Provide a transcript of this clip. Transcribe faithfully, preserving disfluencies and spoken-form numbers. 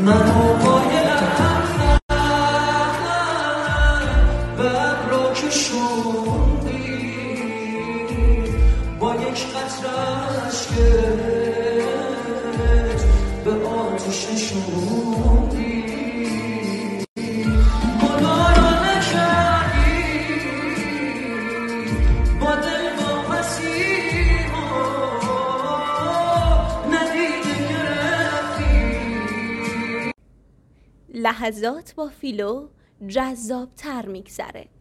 منو مایه لبخند بر را که شوندی با یک قطره اشکت به آتش نشوندی خدا را نکردی با دل با مسیحا ندیده گرفتی. لحظات با فیلو جذاب تر میگذره.